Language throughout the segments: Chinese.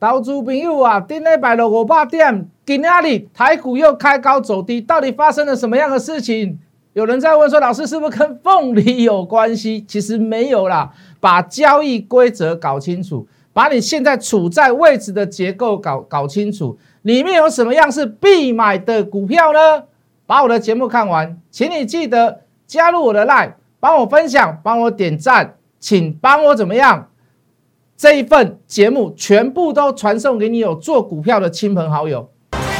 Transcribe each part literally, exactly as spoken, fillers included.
投资朋友啊，顶礼拜六五百点，今仔日台股又开高走低，到底发生了什么样的事情？有人在问说，老师是不是跟凤梨有关系？其实没有啦，把交易规则搞清楚，把你现在处在位置的结构搞搞清楚，里面有什么样是必买的股票呢？把我的节目看完，请你记得加入我的 LINE， 帮我分享，帮我点赞，请帮我怎么样？这一份节目全部都传送给你有做股票的亲朋好友。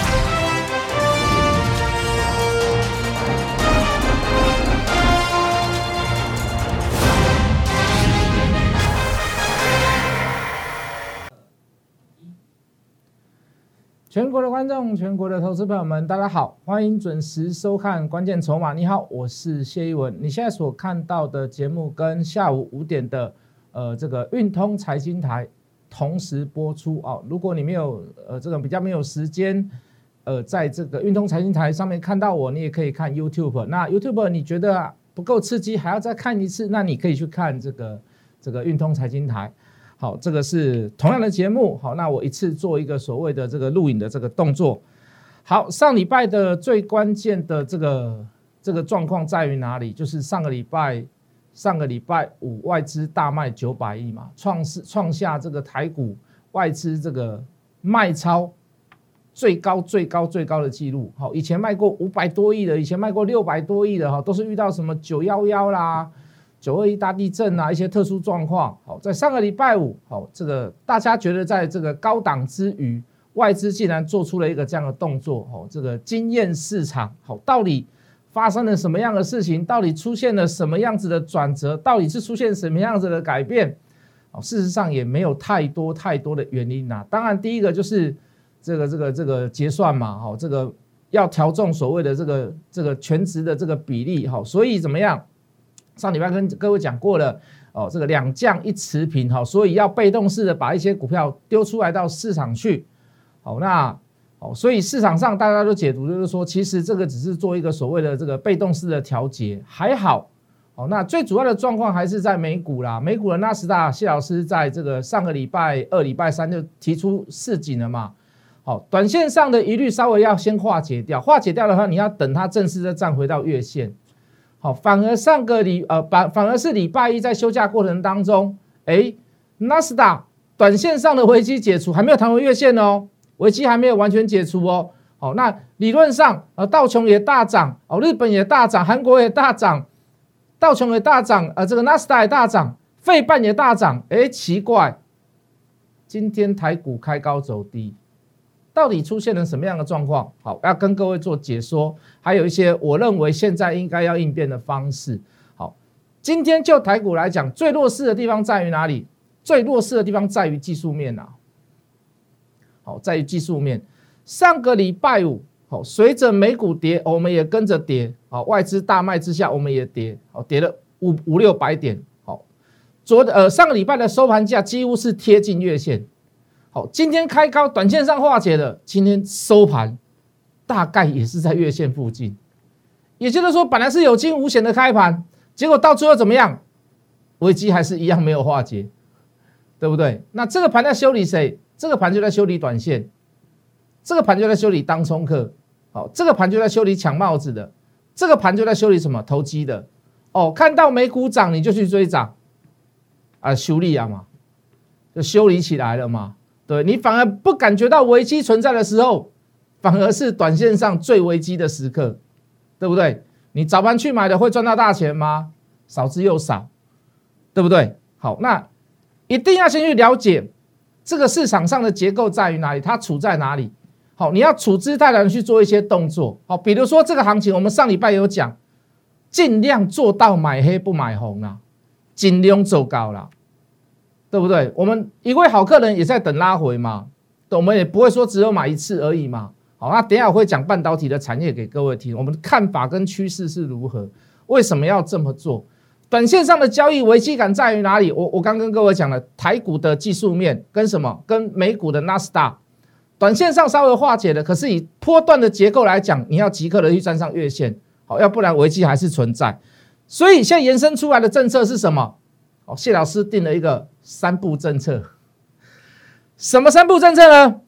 全国的观众，全国的投资朋友们，大家好，欢迎准时收看关键筹码。你好，我是谢一文。你现在所看到的节目跟下午五点的呃这个运通财经台同时播出哦。如果你没有呃这个比较没有时间呃在这个运通财经台上面看到我，你也可以看 YouTube。那 YouTube 你觉得不够刺激，还要再看一次，那你可以去看这个这个运通财经台。好，这个是同样的节目。好，那我一次做一个所谓的这个录影的这个动作。好，上礼拜的最关键的这个这个状况在于哪里？就是上个礼拜上个礼拜五外资大卖九百亿嘛，创创下这个台股外资这个卖超最高最高最高的记录。好，以前卖过五百多亿的，以前卖过六百多亿的，哈，都是遇到什么九一一啦。九二一大地震啊，一些特殊状况。好，在上个礼拜五，好，这个大家觉得在这个高档之余，外资竟然做出了一个这样的动作，好，这个惊艳市场。好，到底发生了什么样的事情？到底出现了什么样子的转折？到底是出现什么样子的改变？好，事实上也没有太多太多的原因啊。当然，第一个就是这个这个这个结算嘛，好，这个要调重所谓的这个这个全值的这个比例，好，所以怎么样？上礼拜跟各位讲过了哦，这个两降一持平，好，所以要被动式的把一些股票丢出来到市场去，好，那哦，所以市场上大家都解读就是说，其实这个只是做一个所谓的这个被动式的调节，还好，哦，那最主要的状况还是在美股啦，美股的纳斯达克，谢老师在这个上个礼拜二、礼拜三就提出示警了嘛，好，短线上的疑虑稍微要先化解掉，化解掉的话，你要等它正式的站回到月线。好，反而上个礼呃，反反而是礼拜一在休假过程当中，哎，纳斯达短线上的危机解除，还没有弹回月线哦，危机还没有完全解除哦。好，那理论上，呃，道琼也大涨，哦，日本也大涨，韩国也大涨，道琼也大涨，呃，这个纳斯达也大涨，费半也大涨，哎，奇怪，今天台股开高走低。到底出现了什么样的状况？好，要跟各位做解说，还有一些我认为现在应该要应变的方式。好，今天就台股来讲，最弱势的地方在于哪里？最弱势的地方在于技术面啊。好，在于技术面。上个礼拜五，好，随着美股跌，我们也跟着跌。好，外资大卖之下，我们也跌。好，跌了五五六百点。好，昨呃上个礼拜的收盘价几乎是贴近月线。好，今天开高，短线上化解了，今天收盘大概也是在月线附近，也就是说，本来是有惊无险的开盘，结果到最后怎么样？危机还是一样没有化解，对不对？那这个盘在修理谁？这个盘就在修理短线，这个盘就在修理当冲客，好，这个盘就在修理抢帽子的，这个盘就在修理什么？投机的。哦，看到美股涨你就去追涨，啊，修理啊嘛，就修理起来了嘛。对，你反而不感觉到危机存在的时候，反而是短线上最危机的时刻，对不对？你早盘去买的会赚到大钱吗？少之又少，对不对？好，那一定要先去了解这个市场上的结构在于哪里，它处在哪里。好，你要处之泰然去做一些动作。好，比如说这个行情，我们上礼拜有讲，尽量做到买黑不买红啦，尽量走高啦。对不对？我们一位好客人也在等拉回嘛，我们也不会说只有买一次而已嘛。好，那等一下我会讲半导体的产业给各位听，我们的看法跟趋势是如何，为什么要这么做？短线上的交易危机感在于哪里？我我刚跟各位讲了，台股的技术面跟什么？跟美股的纳斯达，短线上稍微化解了，可是以波段的结构来讲，你要即刻的去站上月线，好，要不然危机还是存在。所以现在延伸出来的政策是什么？好，谢老师定了一个三步政策。 什么三不政策呢？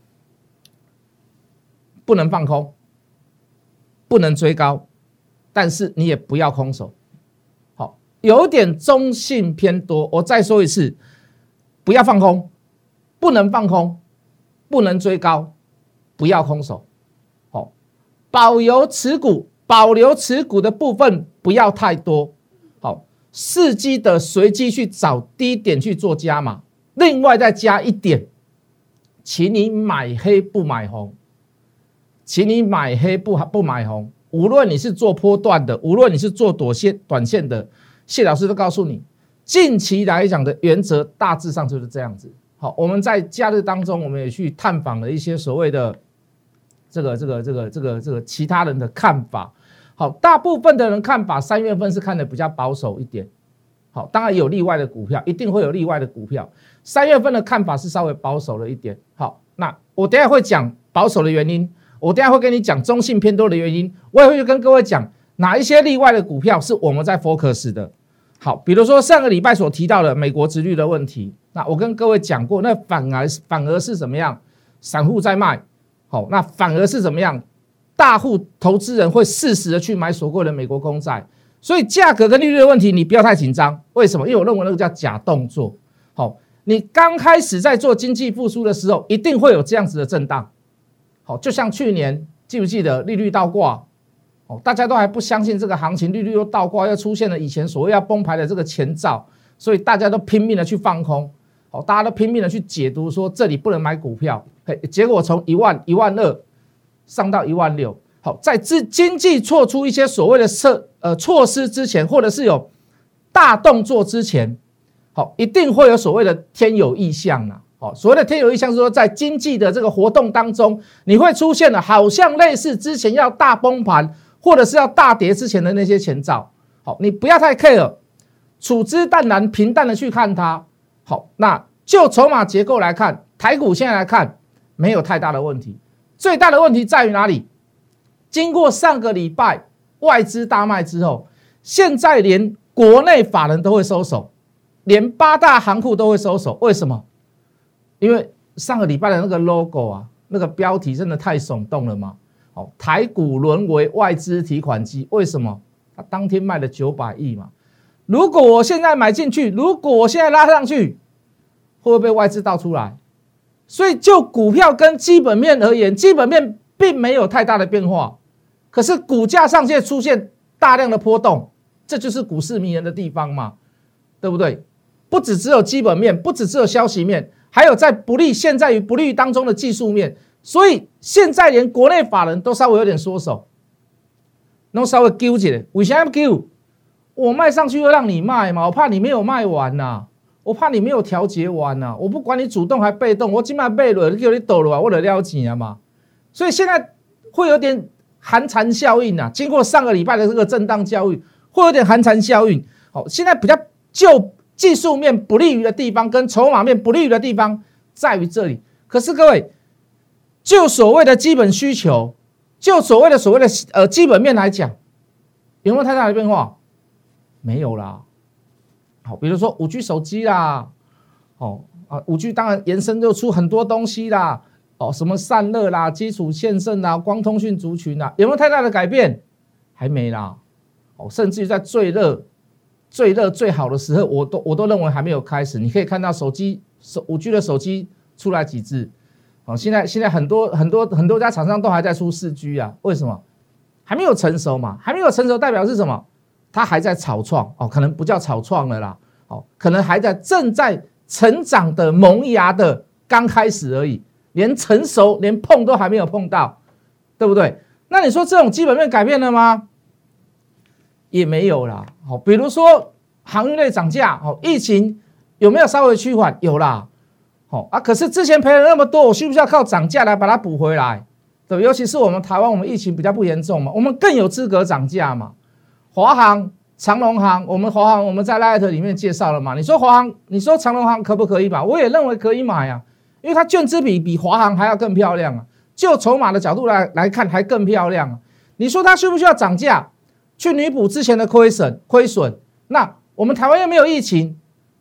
不能放空，不能追高，但是你也不要空手。好，有点中性偏多。我再说一次，不要放空，不能放空，不能追高，不要空手。好，保留持股，保留持股的部分不要太多。好，伺机的随机去找低点去做加码，另外再加一点，请你买黑不买红。请你买黑不不买红，无论你是做波段的，无论你是做短线短线的，谢老师都告诉你，近期来讲的原则大致上就是这样子。好，我们在假日当中，我们也去探访了一些所谓的这个这个这个这个这个其他人的看法。好，大部分的人看法，三月份是看的比较保守一点。好，当然有例外的股票，一定会有例外的股票。三月份的看法是稍微保守了一点。好，那我等一下会讲保守的原因。我等一下会跟你讲中性偏多的原因，我也会跟各位讲哪一些例外的股票是我们在 focus 的。好，比如说上个礼拜所提到的美国殖利率的问题，那我跟各位讲过，那反而反而是怎么样？散户在卖，好，那反而是怎么样？大户投资人会适时的去买所谓的美国公债，所以价格跟利率的问题你不要太紧张。为什么？因为我认为那个叫假动作。好，你刚开始在做经济复苏的时候，一定会有这样子的震荡。好，就像去年记不记得利率倒挂？哦，大家都还不相信这个行情，利率又倒挂，又出现了以前所谓要崩盘的这个前兆，所以大家都拼命的去放空。好，大家都拼命的去解读说这里不能买股票，嘿，结果从一万、一万二上到一万六。好，在经济做出一些所谓的策呃措施之前，或者是有大动作之前，好，一定会有所谓的天有异象啊。哦，所谓的天有异象是说，在经济的这个活动当中，你会出现了好像类似之前要大崩盘或者是要大跌之前的那些前兆。好，你不要太 care， 处之淡然，平淡的去看它。好，那就筹码结构来看，台股现在来看没有太大的问题，最大的问题在于哪里？经过上个礼拜外资大卖之后，现在连国内法人都会收手，连八大行库都会收手，为什么？因为上个礼拜的那个 logo 啊，那个标题真的太耸动了嘛！哦，台股沦为外资提款机，为什么？它当天卖了九百亿嘛。如果我现在买进去，如果我现在拉上去，会不会被外资倒出来？所以就股票跟基本面而言，基本面并没有太大的变化，可是股价上却出现大量的波动，这就是股市迷人的地方嘛，对不对？不只只有基本面，不只只有消息面。还有在不利现在与不利当中的技术面，所以现在连国内法人都稍微有点缩手，都稍微纠结。为什么要纠？我卖上去又让你卖嘛，我怕你没有卖完呐、啊，我怕你没有调节完呐、啊，我不管你主动还被动，我今晚被了，叫你抖了，我得了钱啊嘛。所以现在会有点寒蝉效应啊，经过上个礼拜的这个震荡教育，会有点寒蝉效应。好，现在比较就。技术面不利于的地方跟筹码面不利于的地方在于这里。可是各位，就所谓的基本需求，就所谓的所谓的呃基本面来讲，有没有太大的变化？没有啦。好，比如说五 G 手机啦，哦啊，五 G 当然延伸就出很多东西啦，哦，什么散热啦、基础线胜啦、光通讯族群啦，有没有太大的改变？还没啦。哦，甚至于在最热。最热最好的时候，我都我都认为还没有开始。你可以看到手机手五 G 的手机出来几支，哦，现在现在很多很多很多家厂商都还在出四 G 啊，为什么？还没有成熟嘛，还没有成熟代表是什么？它还在草创哦，可能不叫草创了啦，哦，可能还在正在成长的萌芽的刚开始而已，连成熟连碰都还没有碰到，对不对？那你说这种基本面改变了吗？也没有啦。好，比如说航运类涨价，好，疫情有没有稍微趋缓？有啦。好啊，可是之前赔了那么多，我需不需要靠涨价来把它补回来？对，尤其是我们台湾，我们疫情比较不严重嘛，我们更有资格涨价嘛。华航、长荣航，我们华航我们在 Light 里面介绍了嘛。你说华航，你说长荣航可不可以买？我也认为可以买啊，因为它券资比比华航还要更漂亮啊。就筹码的角度来来看，还更漂亮啊。你说它需不需要涨价？去弥补之前的亏损，亏损。那我们台湾又没有疫情，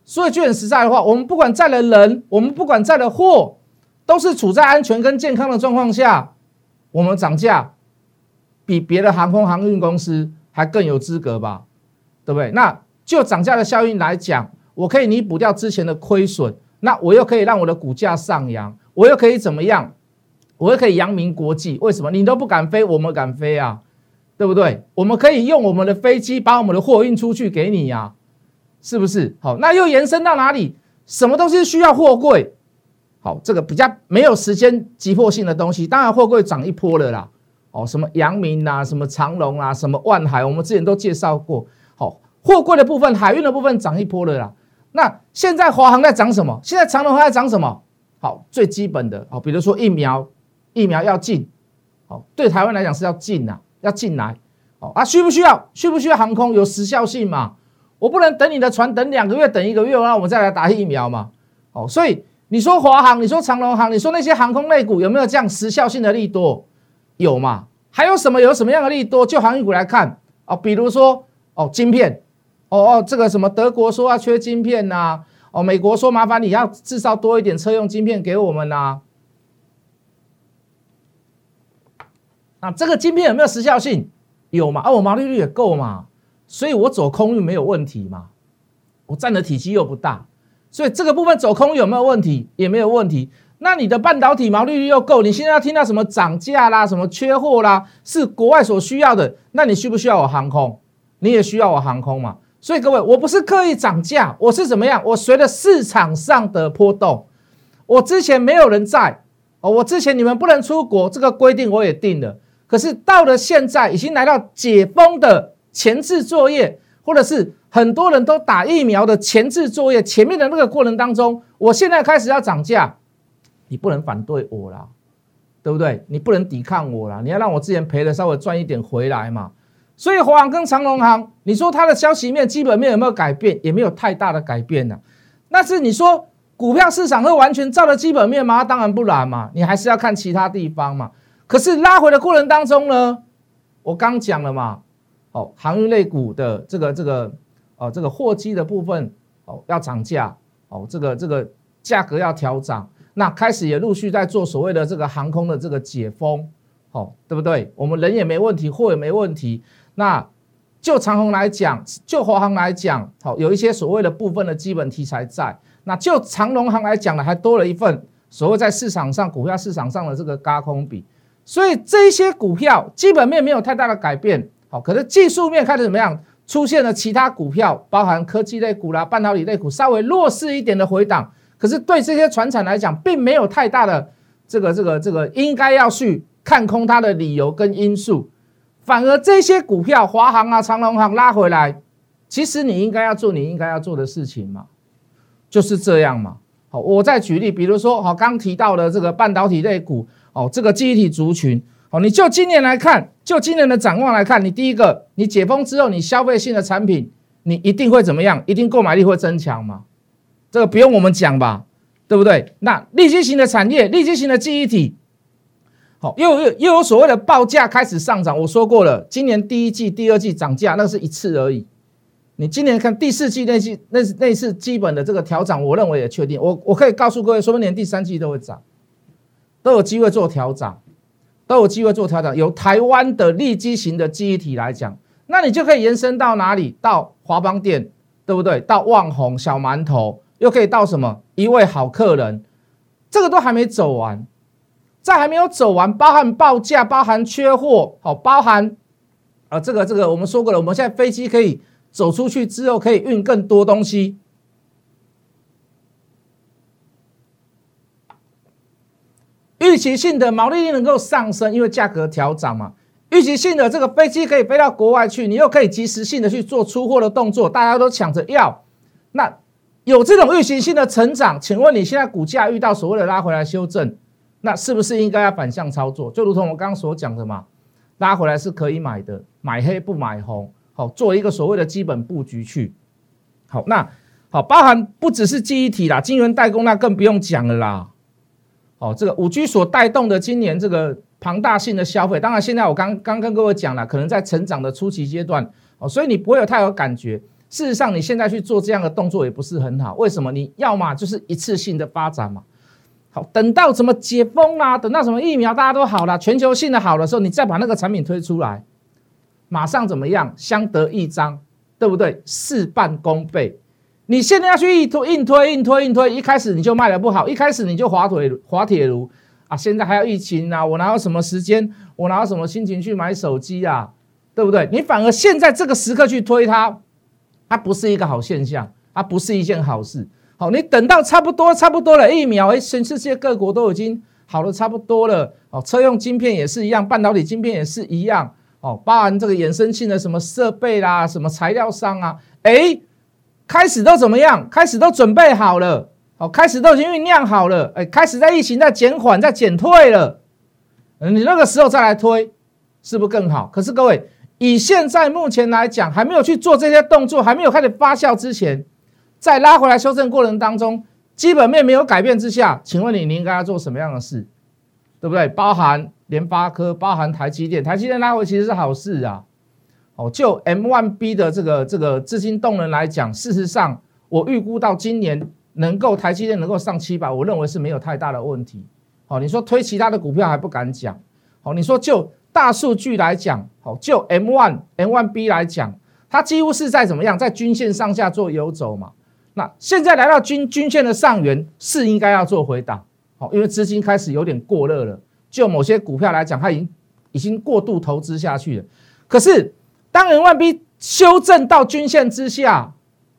所以就很实在的话，我们不管载的人，我们不管载的货，都是处在安全跟健康的状况下，我们涨价比别的航空航运公司还更有资格吧？对不对？那就涨价的效应来讲，我可以弥补掉之前的亏损，那我又可以让我的股价上扬，我又可以怎么样？我又可以扬名国际。为什么？你都不敢飞，我们敢飞啊，对不对？我们可以用我们的飞机把我们的货运出去给你呀、啊，是不是？好，那又延伸到哪里？什么东西需要货柜？好，这个比较没有时间急迫性的东西，当然货柜涨一波了啦。哦，什么阳明啊，什么长荣啊，什么万海，我们之前都介绍过。好，货柜的部分、海运的部分涨一波了啦。那现在华航在涨什么？现在长荣还在涨什么？好，最基本的，好，比如说疫苗。疫苗要进，好，对台湾来讲是要进啊，要进来，好啊，需不需要？需不需要航空？有时效性嘛？我不能等你的船等两个月，等一个月，那我们再来打疫苗嘛？哦，所以你说华航，你说长荣航，你说那些航空类股有没有这样时效性的利多？有嘛？还有什么有什么样的利多？就航运股来看，哦，比如说哦，晶片，哦哦，这个什么德国说要缺晶片呐、啊，哦，美国说麻烦你要制造多一点车用晶片给我们呐、啊。那这个晶片有没有时效性？有嘛？啊，我毛利率也够嘛，所以我走空运没有问题嘛。我占的体积又不大，所以这个部分走空有没有问题？也没有问题。那你的半导体毛利率又够，你现在要听到什么涨价啦、什么缺货啦，是国外所需要的，那你需不需要我航空？你也需要我航空嘛。所以各位，我不是刻意涨价，我是怎么样？我随着市场上的波动，我之前没有人在哦，我之前你们不能出国，这个规定我也定了。可是到了现在，已经来到解封的前置作业，或者是很多人都打疫苗的前置作业，前面的那个过程当中，我现在开始要涨价，你不能反对我啦，对不对？你不能抵抗我啦，你要让我之前赔的稍微赚一点回来嘛。所以华航跟长荣航，你说它的消息面、基本面有没有改变？也没有太大的改变呐、啊。但是你说股票市场会完全照着基本面吗？当然不然嘛，你还是要看其他地方嘛。可是拉回的过程当中呢，我刚讲了嘛，哦，航运类股的这个这个哦这个货机的部分哦要涨价，哦这个这个价格要调涨，那开始也陆续在做所谓的这个航空的这个解封，哦对不对？我们人也没问题，货也没问题。那就长荣来讲，就华航来讲，好有一些所谓的部分的基本题材在。那就长荣航来讲呢，还多了一份所谓在市场上股票市场上的这个軋空比。所以这些股票基本面没有太大的改变，好，可是技术面开始怎么样？出现了其他股票，包含科技类股啦、半导体类股，稍微弱势一点的回档。可是对这些传产来讲，并没有太大的这个这个这个应该要去看空它的理由跟因素，反而这些股票，华航啊、长荣航拉回来，其实你应该要做你应该要做的事情嘛，就是这样嘛。好，我再举例，比如说，好，刚提到的这个半导体类股。哦，这个记忆体族群，哦，你就今年来看，就今年的展望来看，你第一个，你解封之后，你消费性的产品，你一定会怎么样？一定购买力会增强嘛？这个不用我们讲吧，对不对？那利基型的产业，利基型的记忆体，好、哦，又有又有所谓的报价开始上涨。我说过了，今年第一季、第二季涨价，那是一次而已。你今年看第四季那季那那次基本的这个调涨，我认为也确定。我我可以告诉各位，说不定连第三季都会涨。都有机会做调整，都有机会做调整。有台湾的利基型的记忆体来讲，那你就可以延伸到哪里？到华邦电，对不对？到旺宏、小馒头，又可以到什么？一位好客人，这个都还没走完，在还没有走完，包含报价，包含缺货，好，包含啊、呃，这个这个我们说过了，我们现在飞机可以走出去之后，可以运更多东西。预期性的毛利率能够上升，因为价格调涨嘛。预期性的这个飞机可以飞到国外去，你又可以及时性的去做出货的动作，大家都抢着要。那有这种预期性的成长，请问你现在股价遇到所谓的拉回来修正，那是不是应该要反向操作？就如同我刚刚所讲的嘛，拉回来是可以买的，买黑不买红，好，做一个所谓的基本布局去。好，那好，包含不只是记忆体啦，晶圆代工那更不用讲了啦。哦，这个 五 G 所带动的今年这个庞大性的消费，当然现在我刚刚跟各位讲了，可能在成长的初期阶段，哦，所以你不会有太有感觉。 事实上你现在去做这样的动作也不是很好，为什么？你要嘛就是一次性的发展嘛。好，等到什么解封啦、啊，等到什么疫苗大家都好了，全球性的好的时候，你再把那个产品推出来，马上怎么样？相得益彰，对不对？事半功倍。你现在要去硬推、硬推、硬推、硬推，一开始你就卖得不好，一开始你就滑腿、滑铁卢啊！现在还有疫情啊，我哪有什么时间？我哪有什么心情去买手机啊？对不对？你反而现在这个时刻去推它，它不是一个好现象，它不是一件好事。好，你等到差不多差不多了，疫苗，哎，全世界各国都已经好的差不多了。哦，车用晶片也是一样，半导体晶片也是一样。哦，包含这个衍生性的什么设备啦，什么材料商啊，哎，开始都怎么样？开始都准备好了。哦，开始都已经酝酿好了。哎，开始在疫情在减缓，在减退了。你那个时候再来推，是不是更好？可是各位，以现在目前来讲，还没有去做这些动作，还没有开始发酵之前。在拉回来修正过程当中，基本面没有改变之下，请问你你应该要做什么样的事，对不对？包含联发科，包含台积电，台积电拉回其实是好事啊。哦，就 M 一 B 的这个这个资金动能来讲，事实上我预估到今年能够台积电能够上七百，我认为是没有太大的问题。好，你说推其他的股票还不敢讲。好，你说就大数据来讲，好，就 M 一 M 一 B 来讲，它几乎是在怎么样，在均线上下做游走嘛。那现在来到均均线的上缘，是应该要做回档，好，因为资金开始有点过热了。就某些股票来讲，它已经已经过度投资下去了。可是当 M 一 B 修正到均线之下，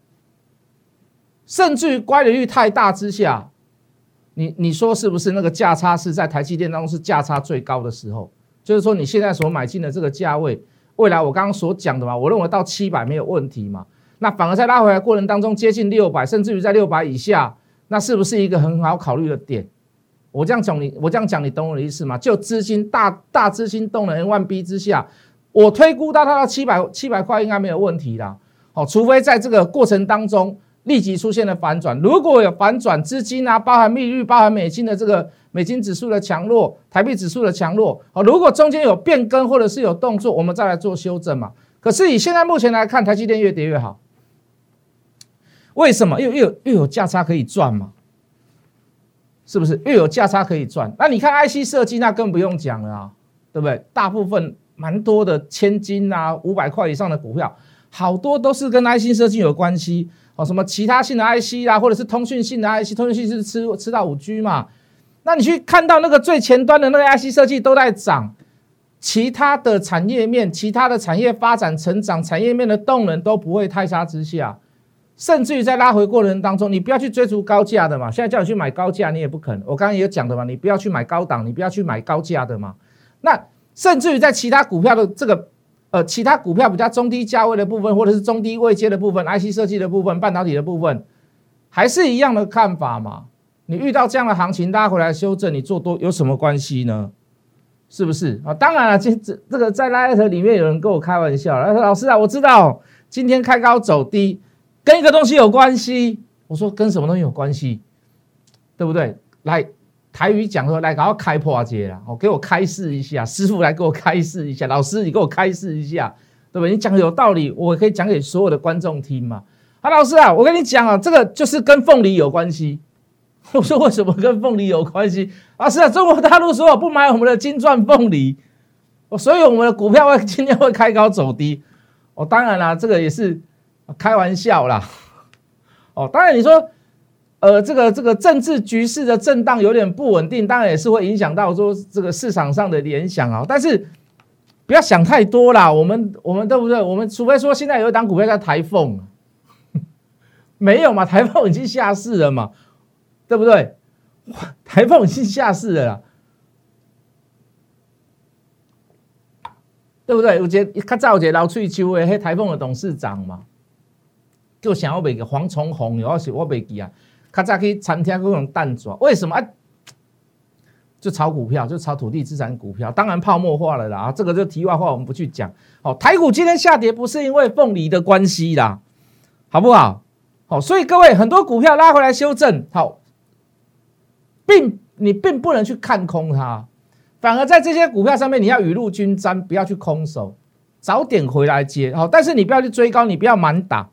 甚至于乖离率太大之下，你你说是不是那个价差是在台积电当中是价差最高的时候？就是说你现在所买进的这个价位，未来我刚刚所讲的嘛，我认为到七百没有问题嘛。那反而在拉回来过程当中接近六百，甚至于在六百以下，那是不是一个很好考虑的点？我这样讲你，我这样讲你懂我的意思吗？就资金大大资金动能 M 一 B 之下，我推估到它到七百七百块应该没有问题啦。好，除非在这个过程当中立即出现了反转，如果有反转，资金啊，包含利率，包含美金的这个美金指数的强弱，台币指数的强弱，好，如果中间有变更或者是有动作，我们再来做修正嘛。可是以现在目前来看，台积电越跌越好。为什么？因为越有越有价差可以赚嘛，是不是？越有价差可以赚。那你看 I C 设计，那更不用讲了啊，对不对？大部分蛮多的千金啊，五百块以上的股票，好多都是跟 I C 设计有关系哦。什么其他性的 I C 啦，或者是通讯性的 I C， 通讯性是吃吃到五 G 嘛。那你去看到那个最前端的那个 I C 设计都在涨，其他的产业面、其他的产业发展成长、产业面的动能都不会太差之下。甚至于在拉回过程当中，你不要去追逐高价的嘛。现在叫你去买高价，你也不肯。我刚刚也有讲的嘛，你不要去买高档，你不要去买高价的嘛。那甚至于在其他股票的这个呃，其他股票比较中低价位的部分，或者是中低位阶的部分 ，I C 设计的部分，半导体的部分，还是一样的看法嘛。你遇到这样的行情拉回来修正，你做多有什么关系呢？是不是啊？当然了，这这个在 Line 里面有人跟我开玩笑，他说：“老师啊，我知道今天开高走低。”跟一个东西有关系，我说跟什么东西有关系，对不对？来台语讲说，来给我开破解啦，哦，给我开示一下，师傅来给我开示一下，老师你给我开示一下，对不对？你讲的有道理，我可以讲给所有的观众听嘛。啊，老师啊，我跟你讲啊，这个就是跟凤梨有关系。我说为什么跟凤梨有关系？老师啊，中国大陆说我不买我们的金钻凤梨，所以我们的股票会今天会开高走低。哦，当然啦，这个也是。开玩笑啦，哦，当然你说，呃，这个这个政治局势的震荡有点不稳定，当然也是会影响到说这个市场上的联想啊。但是不要想太多啦，我们我们对不对？我们除非说现在有一档股票叫台凤，没有嘛？台凤已经下市了嘛，对不对？台凤已经下市了啦。对不对？有一个较早有一个老喙鬚的，迄台凤的董事长嘛。就想要买个黄崇宏，有是我没记啊。较早去餐厅嗰种蛋爪，为什么啊？就炒股票，就炒土地资产股票，当然泡沫化了啦。这个就题外话，我们不去讲。好，台股今天下跌不是因为凤梨的关系啦，好不好？好，所以各位很多股票拉回来修正，好，并你并不能去看空它，反而在这些股票上面你要雨露均沾，不要去空手，早点回来接。好，但是你不要去追高，你不要满打。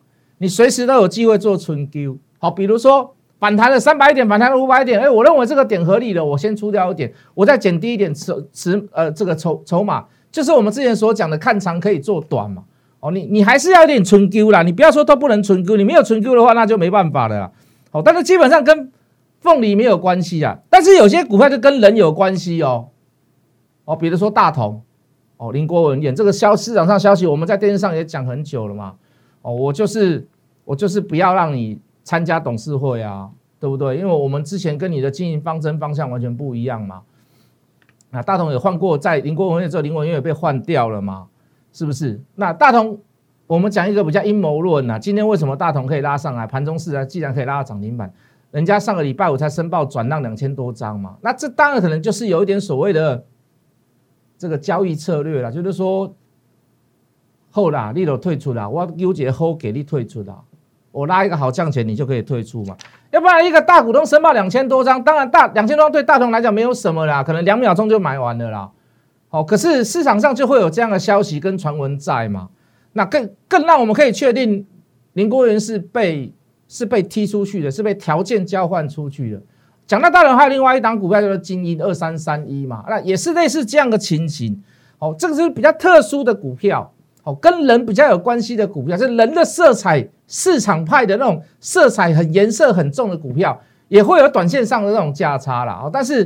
你随时都有机会做春 Q。好，比如说反弹了三百点，反弹了五百点，哎，我认为这个点合理了，我先出掉一点，我再减低一点持持呃这个筹筹码，就是我们之前所讲的看长可以做短嘛。哦，你你还是要有点春 Q 啦，你不要说都不能春 Q， 你没有春 Q 的话，那就没办法了啦。好，但是基本上跟凤梨没有关系啊，但是有些股票就跟人有关系哦。哦，比如说大同，哦，林国文演这个消市场上消息，我们在电视上也讲很久了嘛。哦，我就是我就是不要让你参加董事会啊，对不对？因为我们之前跟你的经营方针方向完全不一样嘛。那大同也换过，在林国文演之后，林国文也被换掉了嘛。是不是？那大同，我们讲一个比较阴谋论啊。今天为什么大同可以拉上来？盘中市啊，既然可以拉到涨停板，人家上个礼拜五才申报转让两千多张嘛。那这当然可能就是有一点所谓的这个交易策略啦，就是说，后啦，你都退出啦，我纠结后给你退出啦，我拉一个好降钱，你就可以退出嘛。要不然一个大股东申报两千多张，当然大两千多张对大同来讲没有什么啦，可能两秒钟就买完了啦。好，可是市场上就会有这样的消息跟传闻在嘛？那更更让我们可以确定林国元是被是被踢出去的，是被条件交换出去的。讲到大人，还有另外一档股票叫做精英二三三一嘛，那也是类似这样的情形。哦，这个是比较特殊的股票，哦，跟人比较有关系的股票，是人的色彩市场派的那种色彩很颜色很重的股票，也会有短线上的那种价差啦。哦，但是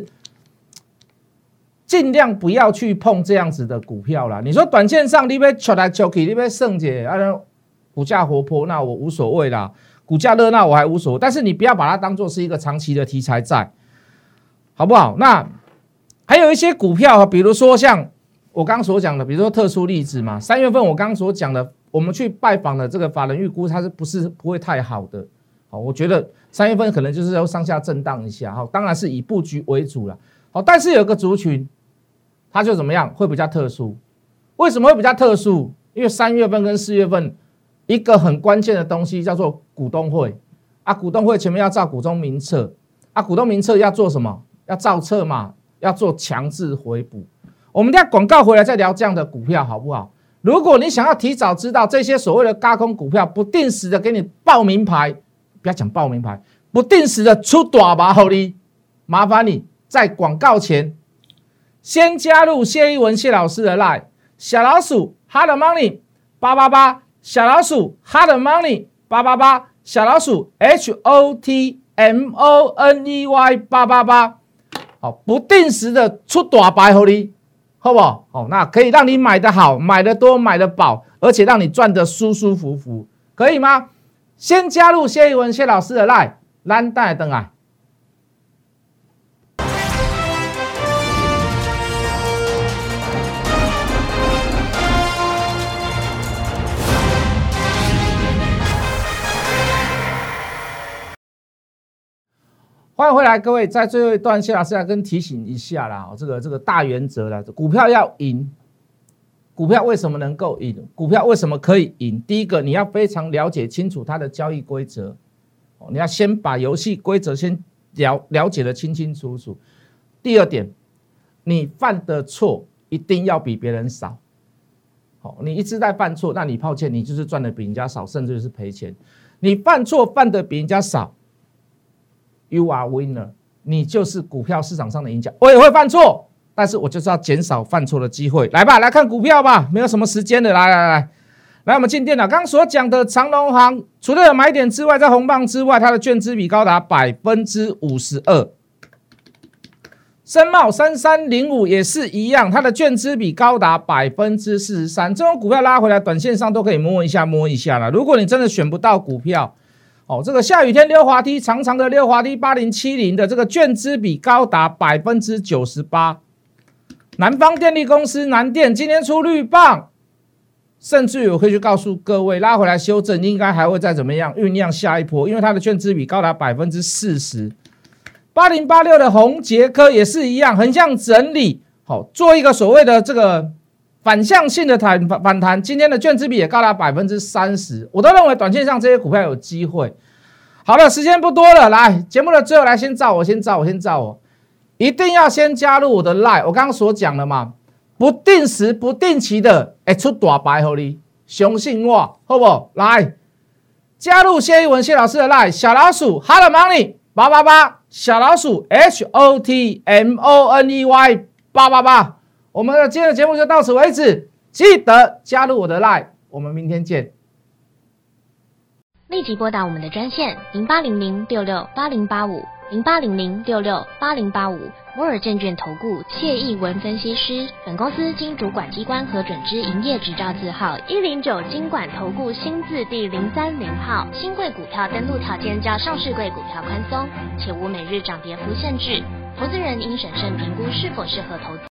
尽量不要去碰这样子的股票啦。你说短线上你被抽来抽去，你被圣姐啊，股价活泼，那我无所谓啦。股价热闹我还无所谓，但是你不要把它当作是一个长期的题材在，好不好？那还有一些股票，比如说像我刚刚所讲的，比如说特殊例子嘛，三月份我刚刚所讲的，我们去拜访的这个法人预估，它是不是不会太好的？好，我觉得三月份可能就是要上下震荡一下，好，当然是以布局为主了。好，但是有个族群。它就怎么样会比较特殊？为什么会比较特殊？因为三月份跟四月份一个很关键的东西叫做股东会啊，股东会前面要照股东名册啊，股东名册要做什么？要造册嘛，要做强制回补。我们等下广告回来再聊这样的股票好不好？如果你想要提早知道这些所谓的軋空股票，不定时的给你报名牌，不要讲报名牌，不定时的出大麻给你，麻烦你在广告前。先加入谢一文谢老师的 LINE 小老鼠 Hot Money 八八八，小老鼠 Hot Money 八八八，小老鼠 H O T M O N E Y 八八八，好，不定时的出大牌给你，好不好？好，那可以让你买的好，买的多，买的饱，而且让你赚得舒舒服服，可以吗？先加入谢一文谢老师的 LINE， 咱等下回来。欢迎回来，各位，在最后一段，谢老师来跟提醒一下啦，这个这个大原则啦，股票要赢，股票为什么能够赢？股票为什么可以赢？第一个，你要非常了解清楚它的交易规则，你要先把游戏规则先了了解得清清楚楚。第二点，你犯的错一定要比别人少。好，你一直在犯错，那你抱歉，你就是赚的比人家少，甚至是赔钱。你犯错犯的比人家少。You are winner， 你就是股票市场上的赢家。我也会犯错，但是我就是要减少犯错的机会。来吧，来看股票吧，没有什么时间的，来来来，来我们进电脑。刚刚所讲的长荣航，除了有买点之外，在红棒之外，它的券资比高达百分之五十二。深茂三三零五也是一样，它的券资比高达百分之四十三。这种股票拉回来，短线上都可以摸一下摸一下了。如果你真的选不到股票，哦，这个下雨天溜滑梯，长长的溜滑梯八零七零的这个券资比高达百分之九十八。南方电力公司南电今天出绿棒，甚至我可以去告诉各位，拉回来修正应该还会再怎么样酝酿下一波，因为它的券资比高达百分之四十。八零八六的宏捷科也是一样，横向整理，好、哦、做一个所谓的这个。反向性的反反弹，今天的券资比也高达百分之三十，我都认为短线上这些股票有机会。好了，时间不多了，来节目的最后来先照我，先照我，先照我，一定要先加入我的 LINE。我刚刚所讲的嘛，不定时、不定期的，哎出大牌给你，相信我，好不好？来， 加入谢一文谢老师的 LINE 小老鼠 Hot Money 八八八，小老鼠 H O T M O N E Y 八八八。我们的今天的节目就到此为止，记得加入我的 LINE， 我们明天见。 立即拨打我们的专线零八零零六六八零八五零八零零六六八零八五。摩尔证券投顾谢逸文分析师，本公司经主管机关核准之营业执照字号一零九金管投顾新字第零三零号。新贵股票登录条件较上市贵股票宽松，且无每日涨跌幅限制。投资人应审慎评估是否适合投资。